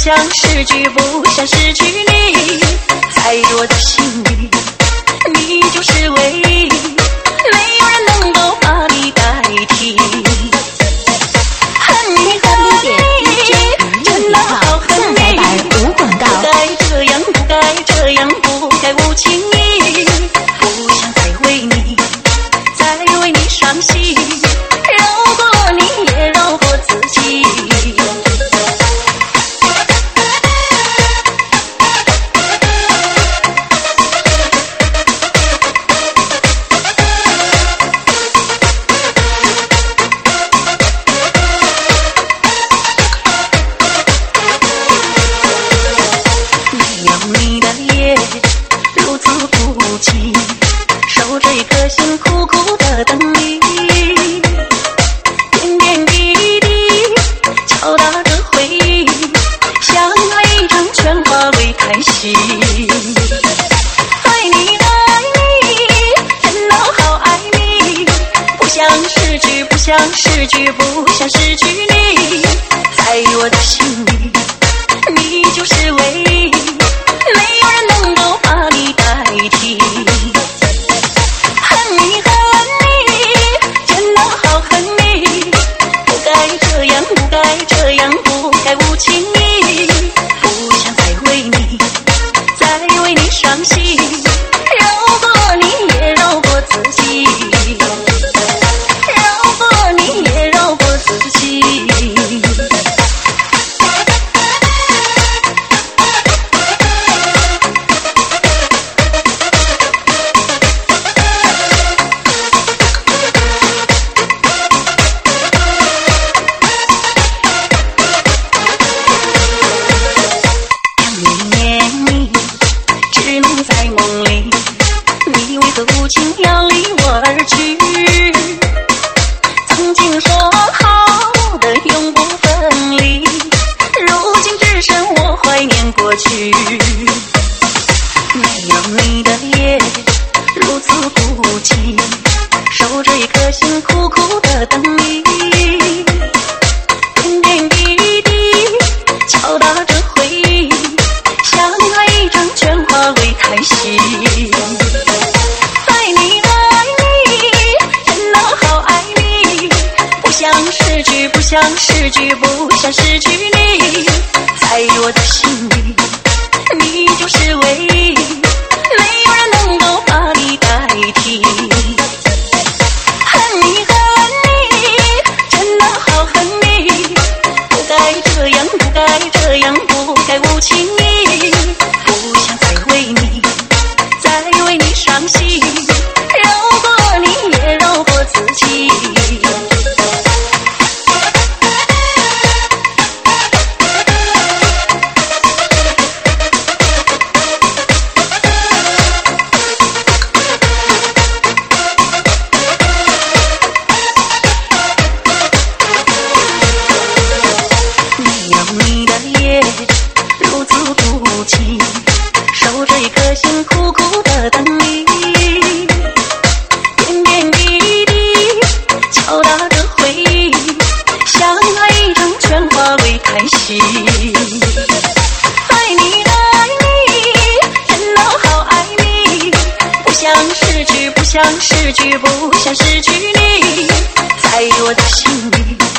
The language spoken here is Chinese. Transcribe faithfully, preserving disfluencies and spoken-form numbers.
像失去，不想失去你，在我的心里，你就是唯一，没有人能够把你代替。恨你恨你，真的好恨你， 无广告。 不该这样，不该这样，不该无情义，不想再为你，再为你伤心，饶过你也饶过自己。如此孤寂，守着一颗心苦苦的等你，点点滴滴敲打着回忆，像爱一场全化为叹息。爱你爱你，真的好爱你，不想失去，不想失去，不想失去你，在我的心里，你就是唯一，没有人能够把你代替。恨你恨你，真的好恨你，不该这样，不该这样，不该无情义，不想再为你，再为你伤心，饶过你也饶过自己，饶过你也饶过自己。在梦里，你为何无情要离我而去？曾经说好的永不分离，如今只剩我怀念过去。没有你的夜如此孤寂，守着一颗心苦苦的等你，点点滴滴敲打着回忆，像爱一场全化为叹息。爱你爱你，真的好爱你，不想失去，不想失去，不想失去你，在我的心里，你就是唯一，没有人能够把你代替。恨你恨你，真的好恨你，不该这样，不该这样，不该无情义，不想再为你，再为你伤心，饶过你也饶过自己。没有你的夜如此孤寂，守着一颗心苦苦的等你，点点滴滴敲打着回忆，像爱一场全化为叹息。爱你爱你，真的好爱你，不想失去，不想失去，不想失去你，在我的心里，